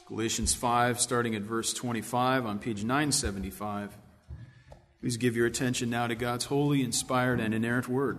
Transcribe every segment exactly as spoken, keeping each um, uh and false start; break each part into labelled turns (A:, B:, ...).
A: Galatians five, starting at verse twenty-five on page nine seventy-five. Please give your attention now to God's holy, inspired, and inerrant word.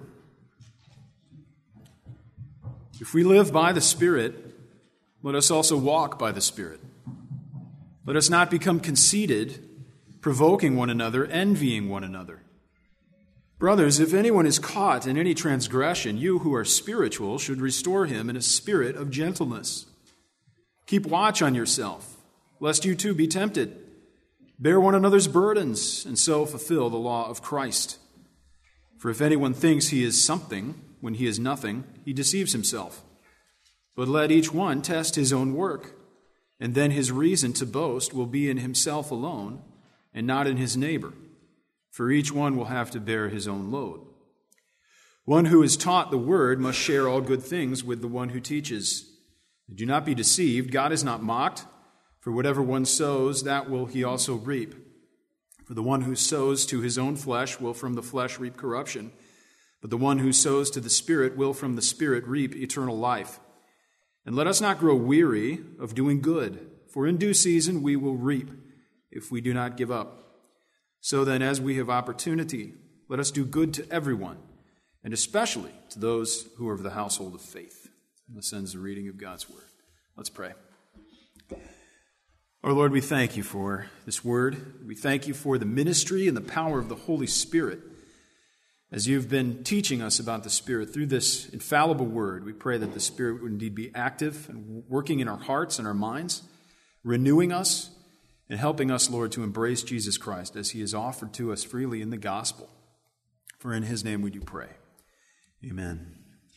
A: If we live by the Spirit, let us also walk by the Spirit. Let us not become conceited, provoking one another, envying one another. Brothers, if anyone is caught in any transgression, you who are spiritual should restore him in a spirit of gentleness. Keep watch on yourself, lest you too be tempted. Bear one another's burdens, and so fulfill the law of Christ. For if anyone thinks he is something when he is nothing, he deceives himself. But let each one test his own work, and then his reason to boast will be in himself alone, and not in his neighbor. For each one will have to bear his own load. One who is taught the word must share all good things with the one who teaches. Do not be deceived, God is not mocked. For whatever one sows, that will he also reap. For the one who sows to his own flesh will from the flesh reap corruption, but the one who sows to the Spirit will from the Spirit reap eternal life. And let us not grow weary of doing good, for in due season we will reap if we do not give up. So then, as we have opportunity, let us do good to everyone, and especially to those who are of the household of faith. And this ends the reading of God's word. Let's pray. Our Lord, we thank you for this word. We thank you for the ministry and the power of the Holy Spirit. As you've been teaching us about the Spirit through this infallible word, we pray that the Spirit would indeed be active and working in our hearts and our minds, renewing us and helping us, Lord, to embrace Jesus Christ as he is offered to us freely in the gospel. For in his name we do pray. Amen.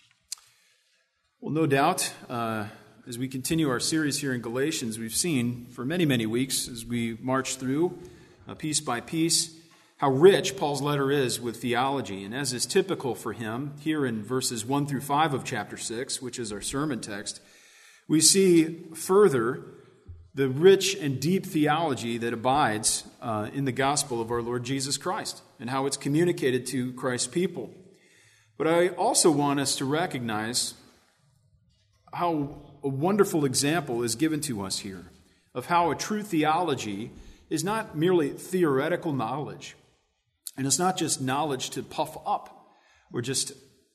A: Well, no doubt, uh, as we continue our series here in Galatians, we've seen for many, many weeks as we march through uh, piece by piece how rich Paul's letter is with theology. And as is typical for him, here in verses one through five of chapter six, which is our sermon text, we see further the rich and deep theology that abides uh, in the gospel of our Lord Jesus Christ and how it's communicated to Christ's people. But I also want us to recognize how a wonderful example is given to us here of how a true theology is not merely theoretical knowledge, and it's not just knowledge to puff up or just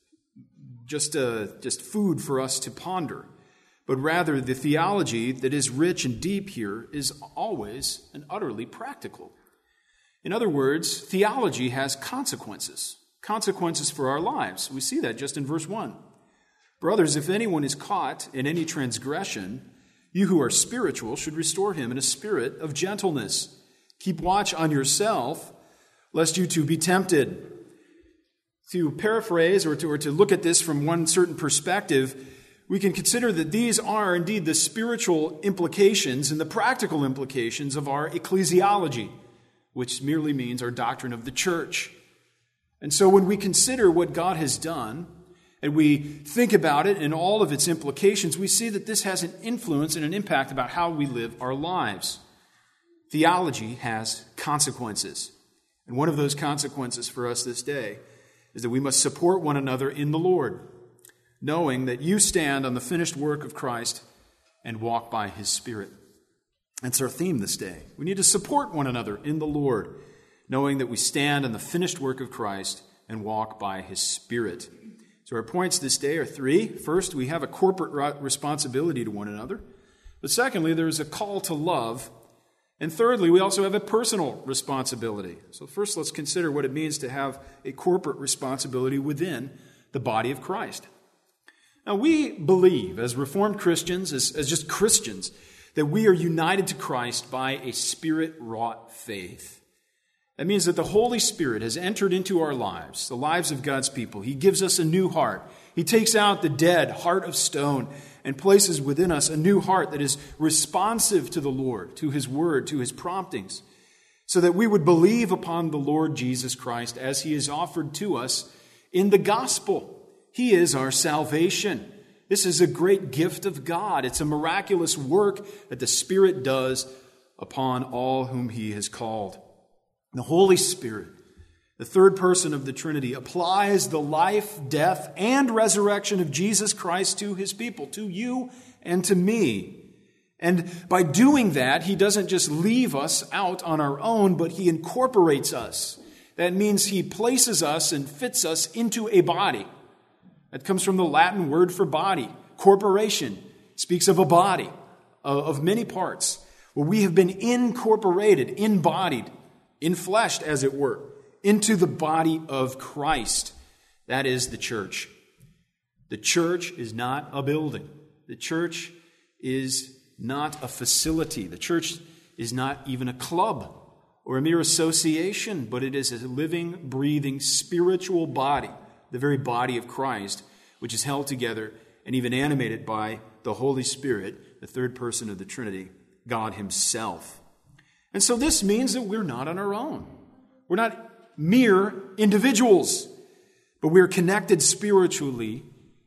A: just uh, just food for us to ponder, but rather the theology that is rich and deep here is always and utterly practical. In other words, theology has consequences, consequences for our lives. We see that just in verse one. Brothers, if anyone is caught in any transgression, you who are spiritual should restore him in a spirit of gentleness. Keep watch on yourself, lest you too be tempted. To paraphrase or to, or to look at this from one certain perspective, we can consider that these are indeed the spiritual implications and the practical implications of our ecclesiology, which merely means our doctrine of the church. And so when we consider what God has done, and we think about it and all of its implications, we see that this has an influence and an impact about how we live our lives. Theology has consequences. And one of those consequences for us this day is that we must support one another in the Lord, knowing that you stand on the finished work of Christ and walk by his Spirit. That's our theme this day. We need to support one another in the Lord, knowing that we stand on the finished work of Christ and walk by his Spirit. So our points this day are three. First, we have a corporate responsibility to one another. But secondly, there is a call to love. And thirdly, we also have a personal responsibility. So first, let's consider what it means to have a corporate responsibility within the body of Christ. Now, we believe as Reformed Christians, as, as just Christians, that we are united to Christ by a Spirit-wrought faith. That means that the Holy Spirit has entered into our lives, the lives of God's people. He gives us a new heart. He takes out the dead heart of stone and places within us a new heart that is responsive to the Lord, to his word, to his promptings, so that we would believe upon the Lord Jesus Christ as he is offered to us in the gospel. He is our salvation. This is a great gift of God. It's a miraculous work that the Spirit does upon all whom he has called. The Holy Spirit, the third person of the Trinity, applies the life, death, and resurrection of Jesus Christ to his people, to you and to me. And by doing that, he doesn't just leave us out on our own, but he incorporates us. That means he places us and fits us into a body. That comes from the Latin word for body. Corporation speaks of a body, of many parts, where we have been incorporated, embodied, infleshed, as it were, into the body of Christ. That is the church. The church is not a building. The church is not a facility. The church is not even a club or a mere association, but it is a living, breathing, spiritual body, the very body of Christ, which is held together and even animated by the Holy Spirit, the third person of the Trinity, God himself. And so this means that we're not on our own. We're not mere individuals, but we're connected spiritually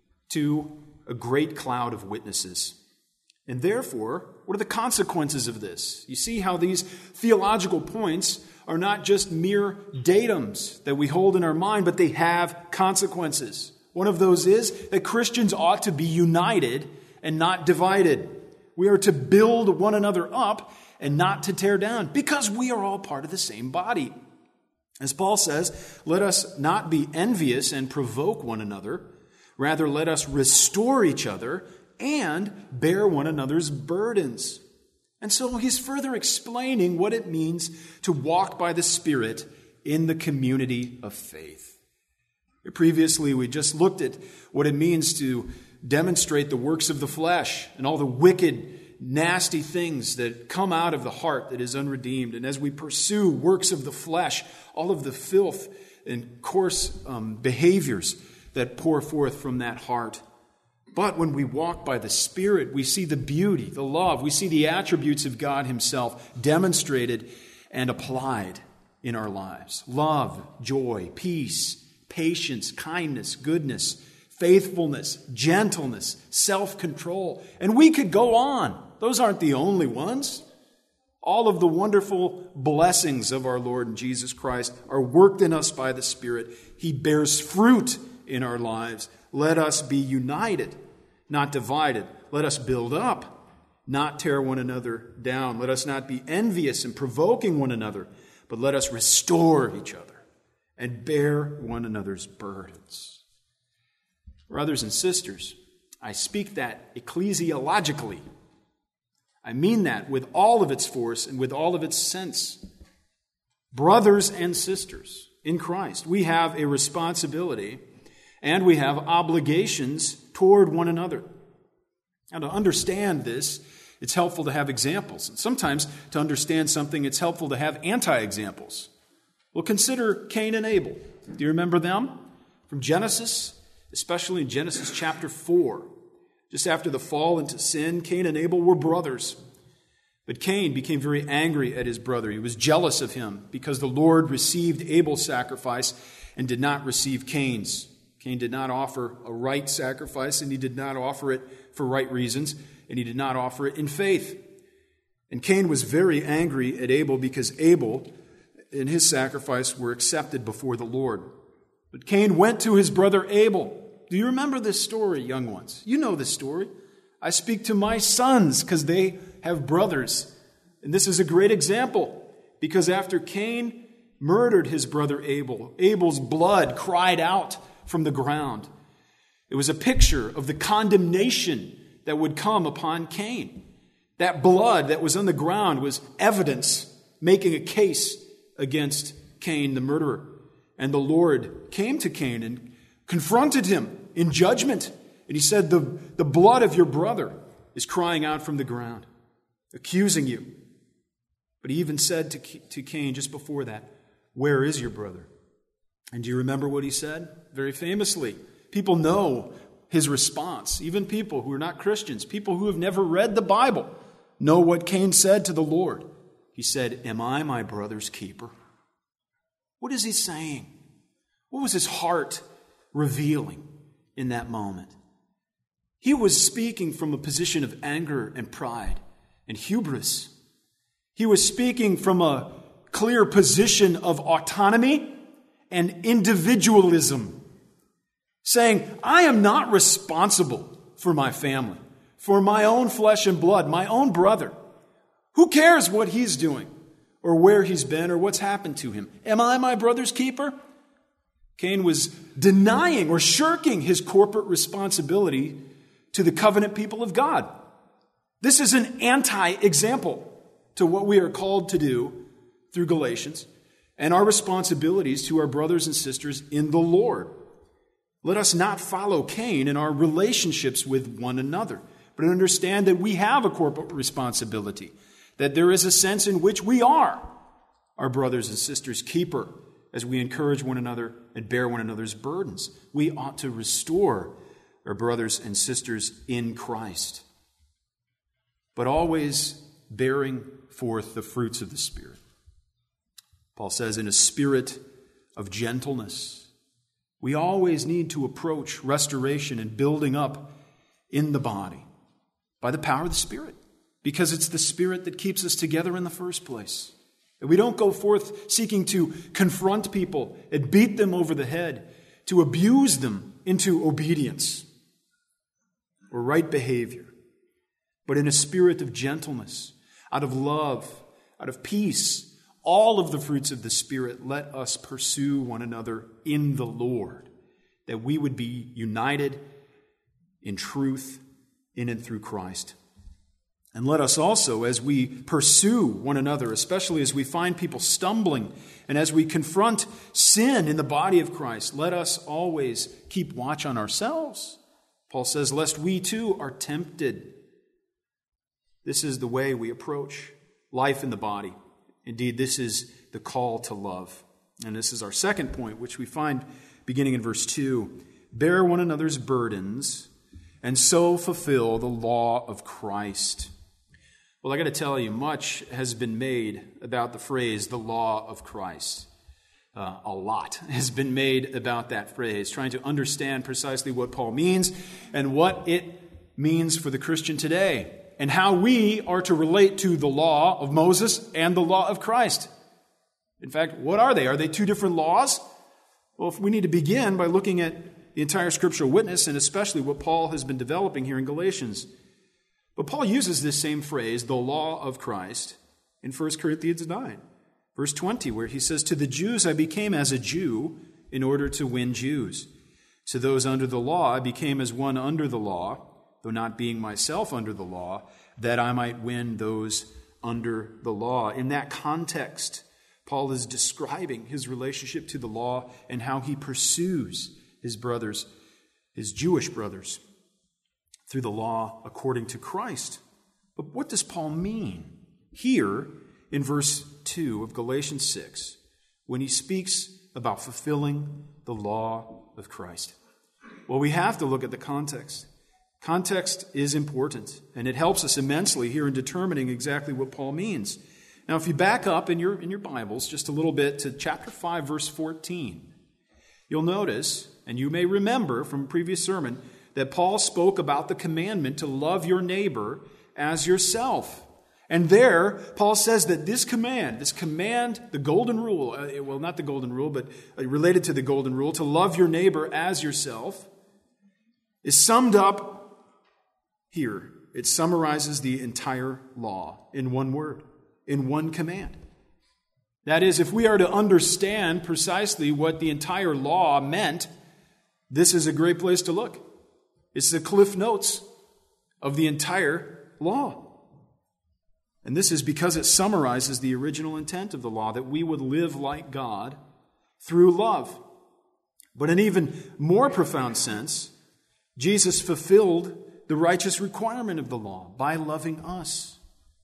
A: to a great cloud of witnesses. And therefore, what are the consequences of this? You see how these theological points are not just mere datums that we hold in our mind, but they have consequences. One of those is that Christians ought to be united and not divided. We are to build one another up and not to tear down, because we are all part of the same body. As Paul says, let us not be envious and provoke one another. Rather, let us restore each other and bear one another's burdens. And so he's further explaining what it means to walk by the Spirit in the community of faith. Previously, we just looked at what it means to demonstrate the works of the flesh and all the wicked, nasty things that come out of the heart that is unredeemed. And as we pursue works of the flesh, all of the filth and coarse um, behaviors that pour forth from that heart. But when we walk by the Spirit, we see the beauty, the love, we see the attributes of God himself demonstrated and applied in our lives. Love, joy, peace, patience, kindness, goodness, faithfulness, gentleness, self-control. And we could go on. Those aren't the only ones. All of the wonderful blessings of our Lord Jesus Christ are worked in us by the Spirit. He bears fruit in our lives. Let us be united, not divided. Let us build up, not tear one another down. Let us not be envious and provoking one another, but let us restore each other and bear one another's burdens. Brothers and sisters, I speak that ecclesiologically. I mean that with all of its force and with all of its sense. Brothers and sisters in Christ, we have a responsibility and we have obligations toward one another. Now, to understand this, it's helpful to have examples. And sometimes to understand something, it's helpful to have anti-examples. Well, consider Cain and Abel. Do you remember them? From Genesis, especially in Genesis chapter four. Just after the fall into sin, Cain and Abel were brothers. But Cain became very angry at his brother. He was jealous of him because the Lord received Abel's sacrifice and did not receive Cain's. Cain did not offer a right sacrifice, and he did not offer it for right reasons, and he did not offer it in faith. And Cain was very angry at Abel because Abel and his sacrifice were accepted before the Lord. But Cain went to his brother Abel. Do you remember this story, young ones? You know this story. I speak to my sons because they have brothers. And this is a great example, because after Cain murdered his brother Abel, Abel's blood cried out from the ground. It was a picture of the condemnation that would come upon Cain. That blood that was on the ground was evidence making a case against Cain, the murderer. And the Lord came to Cain and confronted him in judgment. And he said, the, the blood of your brother is crying out from the ground, accusing you. But he even said to, to Cain just before that, where is your brother? And do you remember what he said? Very famously, people know his response. Even people who are not Christians, people who have never read the Bible, know what Cain said to the Lord. He said, am I my brother's keeper? What is he saying? What was his heart revealing in that moment? He was speaking from a position of anger and pride and hubris. He was speaking from a clear position of autonomy and individualism, saying, I am not responsible for my family, for my own flesh and blood, my own brother. Who cares what he's doing or where he's been or what's happened to him? Am I my brother's keeper? Cain was denying or shirking his corporate responsibility to the covenant people of God. This is an anti-example to what we are called to do through Galatians and our responsibilities to our brothers and sisters in the Lord. Let us not follow Cain in our relationships with one another, but understand that we have a corporate responsibility, that there is a sense in which we are our brothers and sisters' keeper as we encourage one another and bear one another's burdens. We ought to restore our brothers and sisters in Christ, but always bearing forth the fruits of the Spirit. Paul says, in a spirit of gentleness. We always need to approach restoration and building up in the body by the power of the Spirit, because it's the Spirit that keeps us together in the first place. And we don't go forth seeking to confront people and beat them over the head, to abuse them into obedience or right behavior, but in a spirit of gentleness, out of love, out of peace, all of the fruits of the Spirit. Let us pursue one another in the Lord, that we would be united in truth in and through Christ. And let us also, as we pursue one another, especially as we find people stumbling and as we confront sin in the body of Christ, let us always keep watch on ourselves. Paul says, lest we too are tempted. This is the way we approach life in the body. Indeed, this is the call to love. And this is our second point, which we find beginning in verse two. Bear one another's burdens and so fulfill the law of Christ. Well, I got to tell you, much has been made about the phrase, the law of Christ. Uh, a lot has been made about that phrase, trying to understand precisely what Paul means and what it means for the Christian today, and how we are to relate to the law of Moses and the law of Christ. In fact, what are they? Are they two different laws? Well, if we need to begin by looking at the entire scriptural witness, and especially what Paul has been developing here in Galatians. But Paul uses this same phrase, the law of Christ, in First Corinthians nine, verse twenty, where he says, to the Jews I became as a Jew in order to win Jews. To those under the law I became as one under the law, though not being myself under the law, that I might win those under the law. In that context, Paul is describing his relationship to the law and how he pursues his brothers, his Jewish brothers, through the law according to Christ. But what does Paul mean here in verse two of Galatians six when he speaks about fulfilling the law of Christ? Well, we have to look at the context. Context is important, and it helps us immensely here in determining exactly what Paul means. Now, if you back up in your, in your Bibles just a little bit to chapter five, verse fourteen, you'll notice, and you may remember from a previous sermon, that Paul spoke about the commandment to love your neighbor as yourself. And there, Paul says that this command, this command, the golden rule, uh, well, not the golden rule, but related to the golden rule, to love your neighbor as yourself, is summed up here. It summarizes the entire law in one word, in one command. That is, if we are to understand precisely what the entire law meant, this is a great place to look. It's the Cliff Notes of the entire law. And this is because it summarizes the original intent of the law, that we would live like God through love. But in an even more profound sense, Jesus fulfilled the righteous requirement of the law by loving us.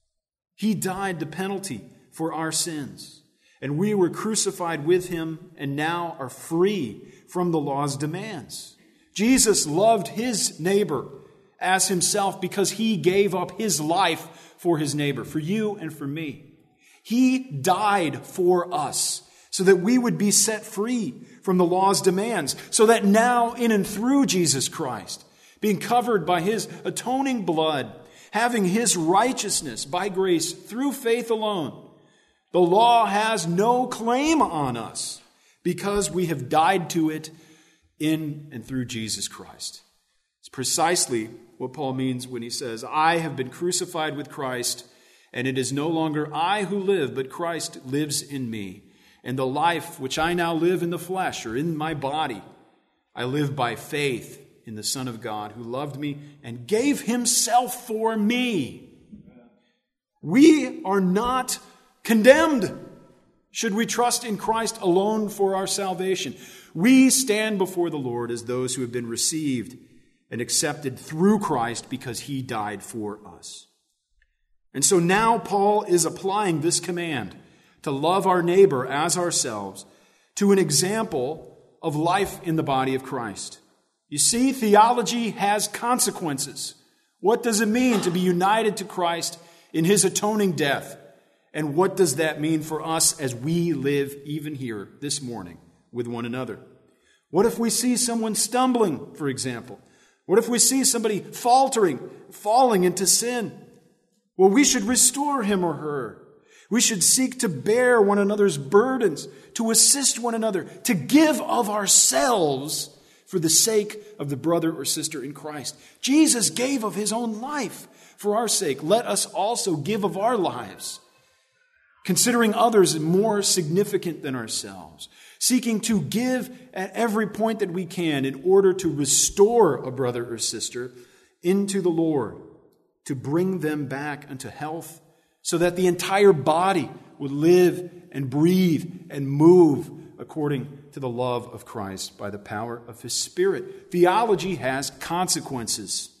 A: He died the penalty for our sins, and we were crucified with him and now are free from the law's demands. Jesus loved his neighbor as himself because he gave up his life for his neighbor, for you and for me. He died for us so that we would be set free from the law's demands, so that now in and through Jesus Christ, being covered by his atoning blood, having his righteousness by grace through faith alone, the law has no claim on us because we have died to it in and through Jesus Christ. It's precisely what Paul means when he says, I have been crucified with Christ, and it is no longer I who live, but Christ lives in me. And the life which I now live in the flesh, or in my body, I live by faith in the Son of God, who loved me and gave himself for me. We are not condemned should we trust in Christ alone for our salvation. We stand before the Lord as those who have been received and accepted through Christ because he died for us. And so now Paul is applying this command to love our neighbor as ourselves to an example of life in the body of Christ. You see, theology has consequences. What does it mean to be united to Christ in his atoning death? And what does that mean for us as we live even here this morning with one another? What if we see someone stumbling, for example? What if we see somebody faltering, falling into sin? Well, we should restore him or her. We should seek to bear one another's burdens, to assist one another, to give of ourselves for the sake of the brother or sister in Christ. Jesus gave of his own life for our sake. Let us also give of our lives, considering others more significant than ourselves, seeking to give at every point that we can in order to restore a brother or sister into the Lord, to bring them back unto health, so that the entire body would live and breathe and move according to the love of Christ by the power of his Spirit. Theology has consequences.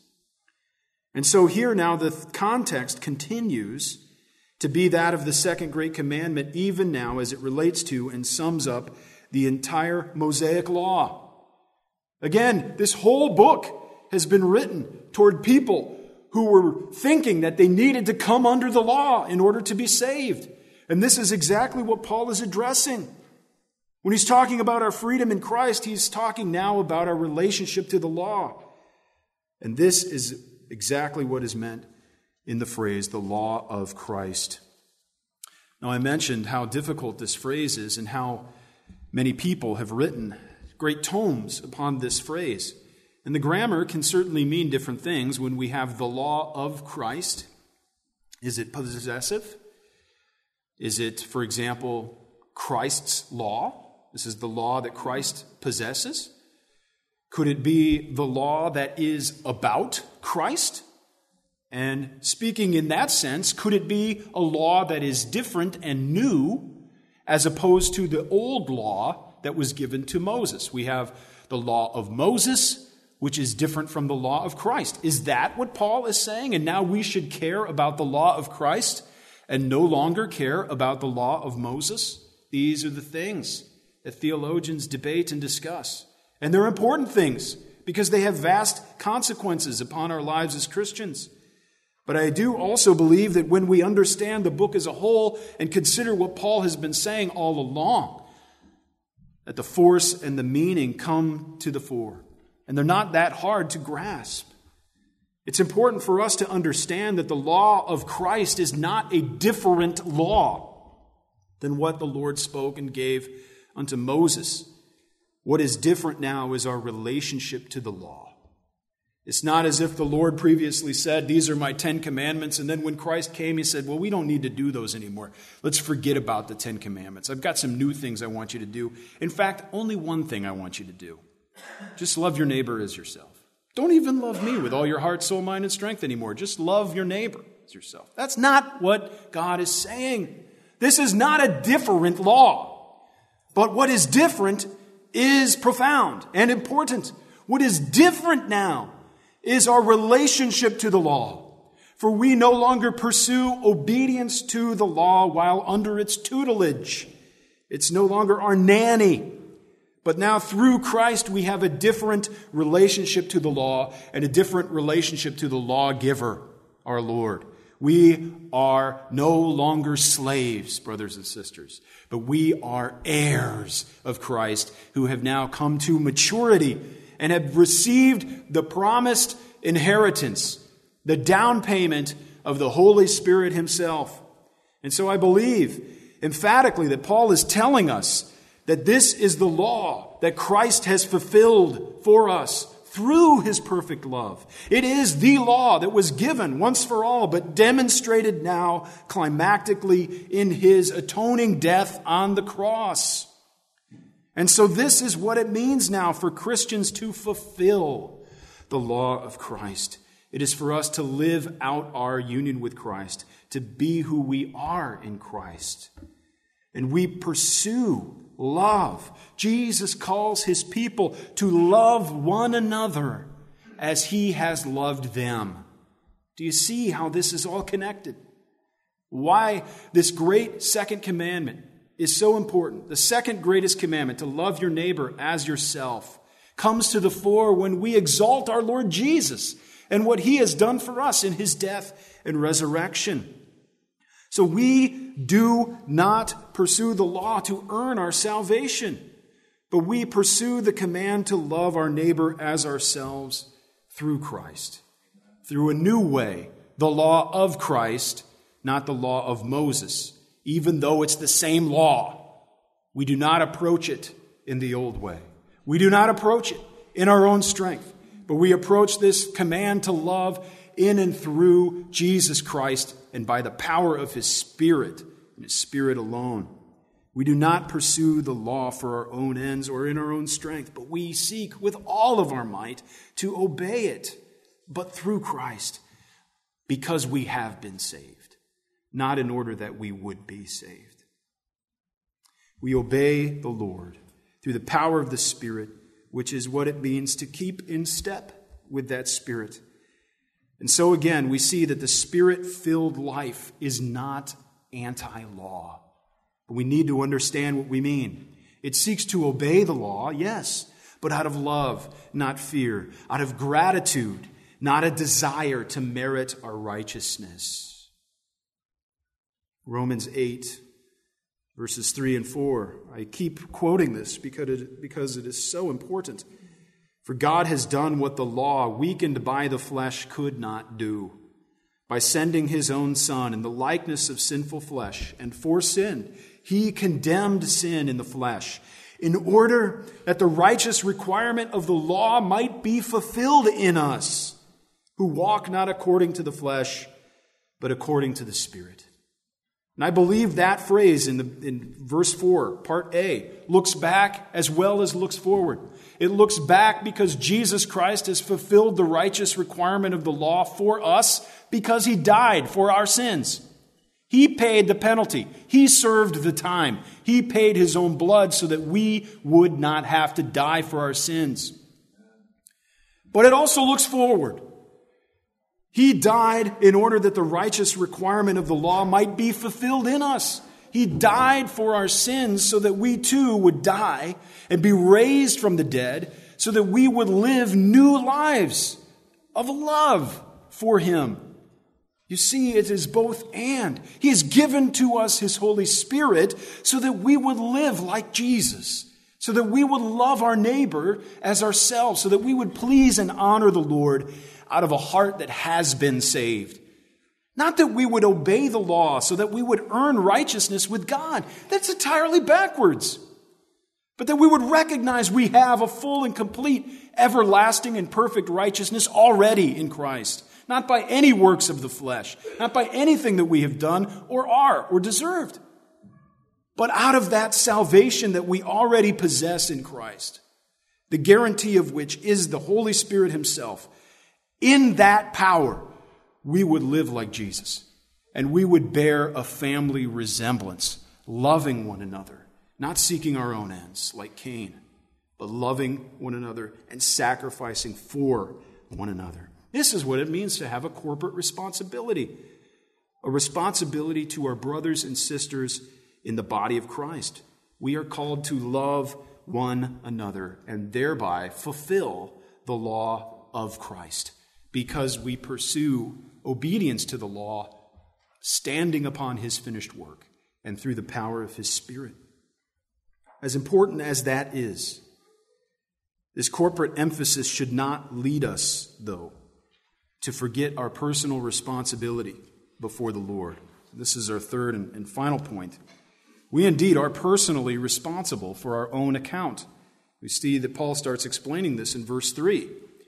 A: And so here now the context continues to be that of the second great commandment, even now as it relates to and sums up the entire Mosaic law. Again, this whole book has been written toward people who were thinking that they needed to come under the law in order to be saved. And this is exactly what Paul is addressing. When he's talking about our freedom in Christ, he's talking now about our relationship to the law. And this is exactly what is meant in the phrase, the law of Christ. Now, I mentioned how difficult this phrase is and how many people have written great tomes upon this phrase. And the grammar can certainly mean different things when we have the law of Christ. Is it possessive? Is it, for example, Christ's law? This is the law that Christ possesses. Could it be the law that is about Christ? And speaking in that sense, could it be a law that is different and new as opposed to the old law that was given to Moses? We have the law of Moses, which is different from the law of Christ. Is that what Paul is saying? And now we should care about the law of Christ and no longer care about the law of Moses? These are the things that theologians debate and discuss. And they're important things because they have vast consequences upon our lives as Christians. But I do also believe that when we understand the book as a whole and consider what Paul has been saying all along, that the force and the meaning come to the fore. And they're not that hard to grasp. It's important for us to understand that the law of Christ is not a different law than what the Lord spoke and gave unto Moses. What is different now is our relationship to the law. It's not as if the Lord previously said, these are my Ten Commandments, and then when Christ came, he said, well, we don't need to do those anymore. Let's forget about the Ten Commandments. I've got some new things I want you to do. In fact, only one thing I want you to do. Just love your neighbor as yourself. Don't even love me with all your heart, soul, mind, and strength anymore. Just love your neighbor as yourself. That's not what God is saying. This is not a different law. But what is different is profound and important. What is different now is our relationship to the law. For we no longer pursue obedience to the law while under its tutelage. It's no longer our nanny. But now through Christ, we have a different relationship to the law and a different relationship to the lawgiver, our Lord. We are no longer slaves, brothers and sisters, but we are heirs of Christ who have now come to maturity and have received the promised inheritance, the down payment of the Holy Spirit himself. And so I believe emphatically that Paul is telling us that this is the law that Christ has fulfilled for us through his perfect love. It is the law that was given once for all, but demonstrated now climactically in his atoning death on the cross. And so this is what it means now for Christians to fulfill the law of Christ. It is for us to live out our union with Christ, to be who we are in Christ. And we pursue love. Jesus calls his people to love one another as he has loved them. Do you see how this is all connected? Why this great second commandment is so important. The second greatest commandment, to love your neighbor as yourself, comes to the fore when we exalt our Lord Jesus and what he has done for us in his death and resurrection. So we do not pursue the law to earn our salvation, but we pursue the command to love our neighbor as ourselves through Christ, through a new way, the law of Christ, not the law of Moses, even though it's the same law. We do not approach it in the old way. We do not approach it in our own strength, but we approach this command to love in and through Jesus Christ and by the power of his Spirit and his Spirit alone. We do not pursue the law for our own ends or in our own strength, but we seek with all of our might to obey it, but through Christ, because we have been saved, not in order that we would be saved. We obey the Lord through the power of the Spirit, which is what it means to keep in step with that Spirit. And so again, we see that the Spirit-filled life is not anti-law. But we need to understand what we mean. It seeks to obey the law, yes, but out of love, not fear, out of gratitude, not a desire to merit our righteousness. Romans eight, verses three and four. I keep quoting this because it, because it is so important. For God has done what the law, weakened by the flesh, could not do, by sending his own Son in the likeness of sinful flesh, and for sin, he condemned sin in the flesh, in order that the righteous requirement of the law might be fulfilled in us, who walk not according to the flesh, but according to the Spirit. And I believe that phrase in, the, in verse four, part A, looks back as well as looks forward. It looks back because Jesus Christ has fulfilled the righteous requirement of the law for us because he died for our sins. He paid the penalty. He served the time. He paid his own blood so that we would not have to die for our sins. But it also looks forward. He died in order that the righteous requirement of the law might be fulfilled in us. He died for our sins so that we too would die and be raised from the dead so that we would live new lives of love for him. You see, it is both and. He has given to us his Holy Spirit so that we would live like Jesus, so that we would love our neighbor as ourselves, so that we would please and honor the Lord out of a heart that has been saved. Not that we would obey the law so that we would earn righteousness with God. That's entirely backwards. But that we would recognize we have a full and complete, everlasting and perfect righteousness already in Christ. Not by any works of the flesh, not by anything that we have done or are or deserved, but out of that salvation that we already possess in Christ, the guarantee of which is the Holy Spirit himself. In that power, we would live like Jesus, and we would bear a family resemblance, loving one another, not seeking our own ends like Cain, but loving one another and sacrificing for one another. This is what it means to have a corporate responsibility, a responsibility to our brothers and sisters in the body of Christ. We are called to love one another and thereby fulfill the law of Christ, because we pursue obedience to the law, standing upon his finished work and through the power of his Spirit. As important as that is, this corporate emphasis should not lead us, though, to forget our personal responsibility before the Lord. This is our third and final point. We indeed are personally responsible for our own account. We see that Paul starts explaining this in verse three.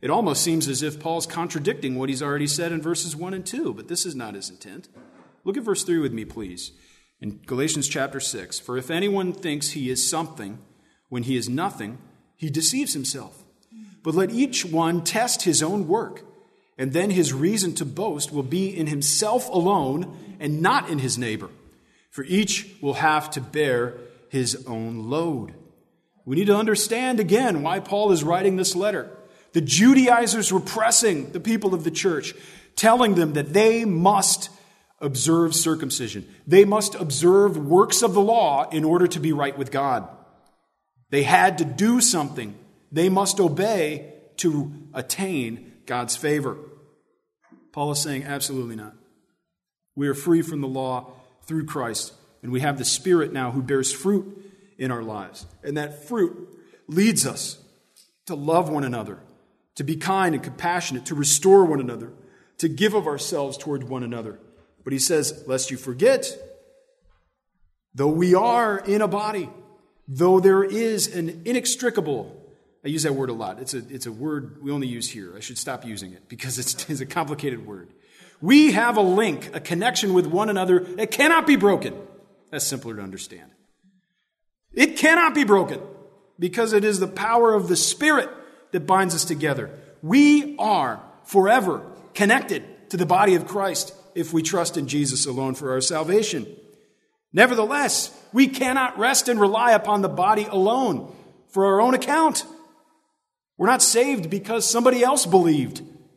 A: It almost seems as if Paul's contradicting what he's already said in verses one and two, but this is not his intent. Look at verse three with me, please. In Galatians chapter six, for if anyone thinks he is something when he is nothing, he deceives himself. But let each one test his own work, and then his reason to boast will be in himself alone and not in his neighbor. For each will have to bear his own load. We need to understand again why Paul is writing this letter. The Judaizers were pressing the people of the church, telling them that they must observe circumcision. They must observe works of the law in order to be right with God. They had to do something. They must obey to attain God's favor. Paul is saying, absolutely not. We are free from the law through Christ, and we have the Spirit now who bears fruit in our lives. And that fruit leads us to love one another, to be kind and compassionate, to restore one another, to give of ourselves toward one another. But he says, lest you forget, though we are in a body, though there is an inextricable, I use that word a lot. It's a, it's a word we only use here. I should stop using it because it's, it's a complicated word. We have a link, a connection with one another that cannot be broken. That's simpler to understand. It cannot be broken because it is the power of the Spirit that binds us together. We are forever connected to the body of Christ if we trust in Jesus alone for our salvation. Nevertheless, we cannot rest and rely upon the body alone for our own account. We're not saved because somebody else believed.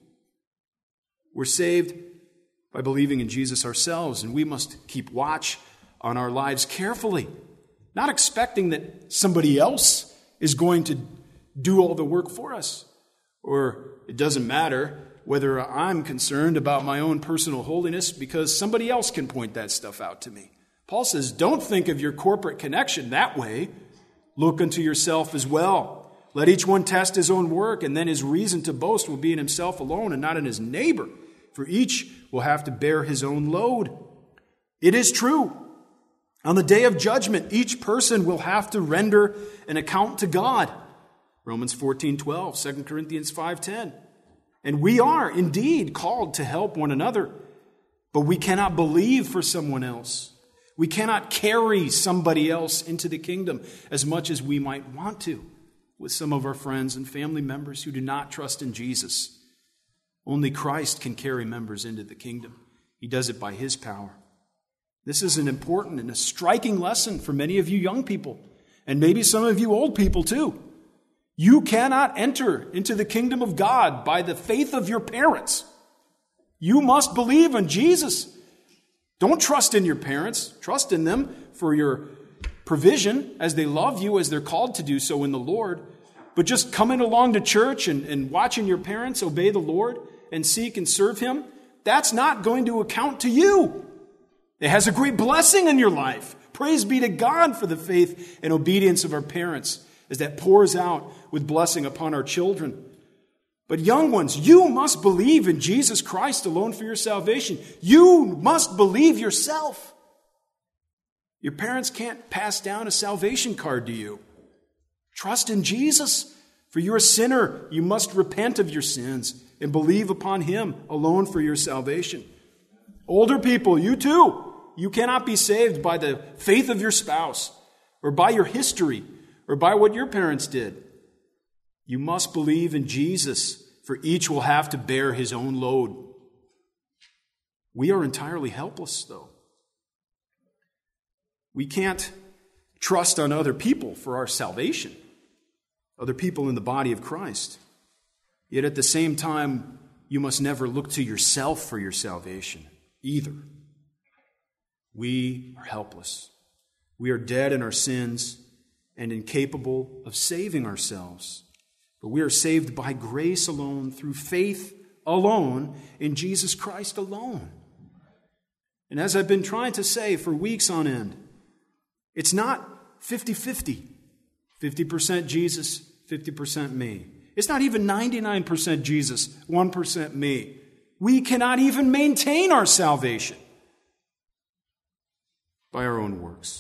A: We're saved by believing in Jesus ourselves, and we must keep watch on our lives carefully, not expecting that somebody else is going to do all the work for us. Or it doesn't matter whether I'm concerned about my own personal holiness because somebody else can point that stuff out to me. Paul says, don't think of your corporate connection that way. Look unto yourself as well. Let each one test his own work, and then his reason to boast will be in himself alone and not in his neighbor. For each will have to bear his own load. It is true. On the day of judgment, each person will have to render an account to God. Romans fourteen twelve, Second Corinthians five ten. And we are indeed called to help one another, but we cannot believe for someone else. We cannot carry somebody else into the kingdom as much as we might want to with some of our friends and family members who do not trust in Jesus. Only Christ can carry members into the kingdom. He does it by his power. This is an important and a striking lesson for many of you young people, and maybe some of you old people too. You cannot enter into the kingdom of God by the faith of your parents. You must believe in Jesus. Don't trust in your parents. Trust in them for your provision as they love you, as they're called to do so in the Lord. But just coming along to church and, and watching your parents obey the Lord and seek and serve him, that's not going to account to you. It has a great blessing in your life. Praise be to God for the faith and obedience of our parents as that pours out with blessing upon our children. But young ones, you must believe in Jesus Christ alone for your salvation. You must believe yourself. Your parents can't pass down a salvation card to you. Trust in Jesus. For you're a sinner. You must repent of your sins and believe upon him alone for your salvation. Older people, you too. You cannot be saved by the faith of your spouse or by your history or by what your parents did. You must believe in Jesus, for each will have to bear his own load. We are entirely helpless, though. We can't trust on other people for our salvation, other people in the body of Christ. Yet at the same time, you must never look to yourself for your salvation either. We are helpless. We are dead in our sins and incapable of saving ourselves. But we are saved by grace alone, through faith alone, in Jesus Christ alone. And as I've been trying to say for weeks on end, it's not fifty-fifty. fifty percent Jesus, fifty percent me. It's not even ninety-nine percent Jesus, one percent me. We cannot even maintain our salvation by our own works.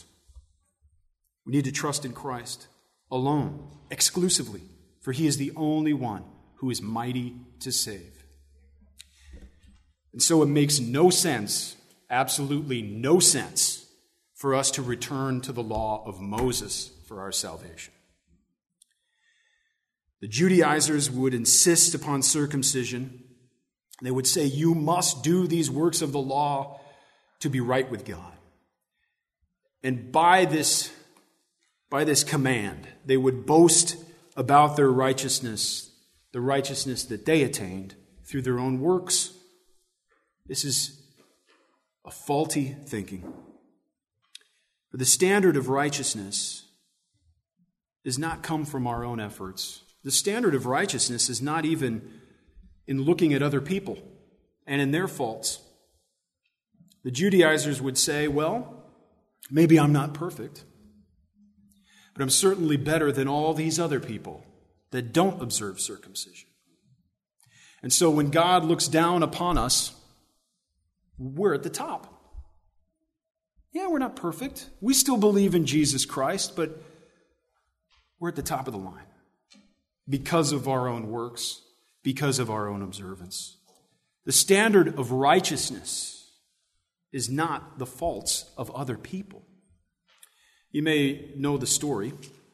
A: We need to trust in Christ alone, exclusively, for he is the only one who is mighty to save. And so it makes no sense, absolutely no sense, for us to return to the law of Moses for our salvation. The Judaizers would insist upon circumcision. They would say, you must do these works of the law to be right with God. And by this, by this command, they would boast about their righteousness, the righteousness that they attained through their own works. This is a faulty thinking. For the standard of righteousness does not come from our own efforts. The standard of righteousness is not even in looking at other people and in their faults. The Judaizers would say, well, maybe I'm not perfect, but I'm certainly better than all these other people that don't observe circumcision. And so when God looks down upon us, we're at the top. Yeah, we're not perfect. We still believe in Jesus Christ, but we're at the top of the line because of our own works, because of our own observance. The standard of righteousness is not the faults of other people. You may know the story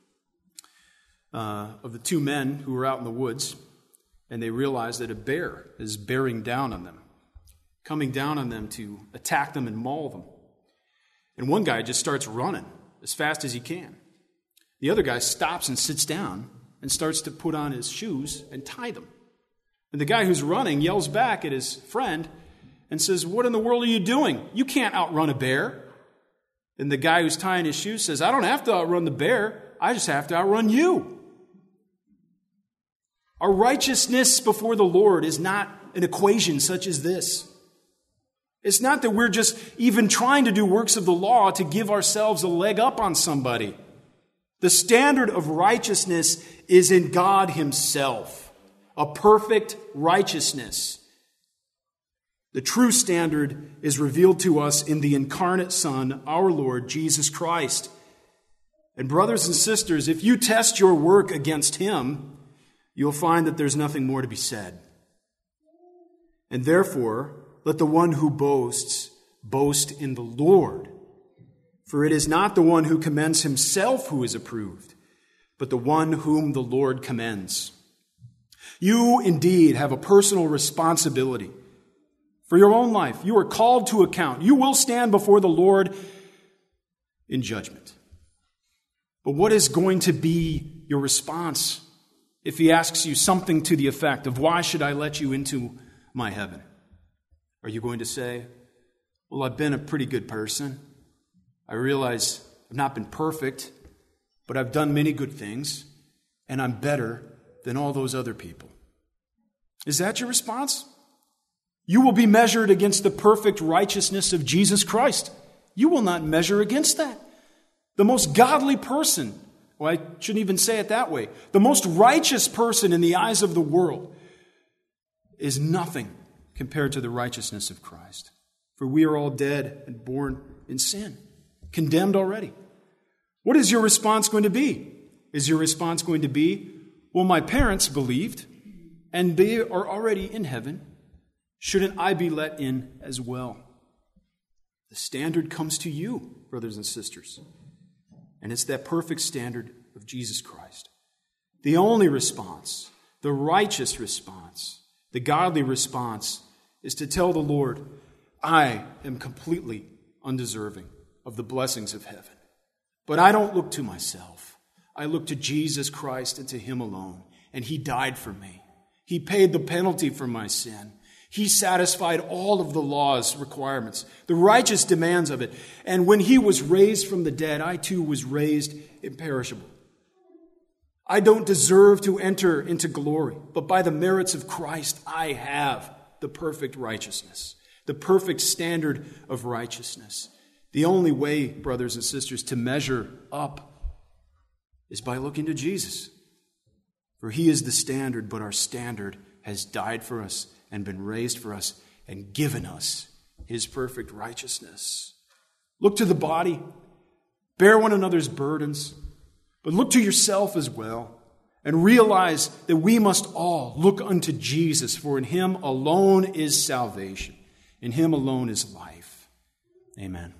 A: uh, of the two men who were out in the woods, and they realized that a bear is bearing down on them, coming down on them to attack them and maul them. And one guy just starts running as fast as he can. The other guy stops and sits down and starts to put on his shoes and tie them. And the guy who's running yells back at his friend and says, what in the world are you doing? You can't outrun a bear. And the guy who's tying his shoes says, I don't have to outrun the bear. I just have to outrun you. Our righteousness before the Lord is not an equation such as this. It's not that we're just even trying to do works of the law to give ourselves a leg up on somebody. The standard of righteousness is in God Himself, a perfect righteousness. The true standard is revealed to us in the incarnate Son, our Lord Jesus Christ. And brothers and sisters, if you test your work against Him, you'll find that there's nothing more to be said. And therefore, let the one who boasts, boast in the Lord. For it is not the one who commends himself who is approved, but the one whom the Lord commends. You indeed have a personal responsibility for your own life. You are called to account. You will stand before the Lord in judgment. But what is going to be your response if He asks you something to the effect of, why should I let you into my heaven? Are you going to say, well, I've been a pretty good person. I realize I've not been perfect, but I've done many good things, and I'm better than all those other people. Is that your response? You will be measured against the perfect righteousness of Jesus Christ. You will not measure against that. The most godly person, well, I shouldn't even say it that way, the most righteous person in the eyes of the world is nothing compared to the righteousness of Christ. For we are all dead and born in sin, condemned already. What is your response going to be? Is your response going to be, well, my parents believed, and they are already in heaven. Shouldn't I be let in as well? The standard comes to you, brothers and sisters. And it's that perfect standard of Jesus Christ. The only response, the righteous response, the godly response is to tell the Lord, I am completely undeserving of the blessings of heaven. But I don't look to myself. I look to Jesus Christ and to Him alone. And He died for me. He paid the penalty for my sin. He satisfied all of the law's requirements, the righteous demands of it. And when He was raised from the dead, I too was raised imperishable. I don't deserve to enter into glory, but by the merits of Christ, I have the perfect righteousness, the perfect standard of righteousness. The only way, brothers and sisters, to measure up is by looking to Jesus. For He is the standard, but our standard has died for us and been raised for us and given us His perfect righteousness. Look to the body, bear one another's burdens, but look to yourself as well. and realize that we must all look unto Jesus, for in him alone is salvation. In him alone is life. Amen.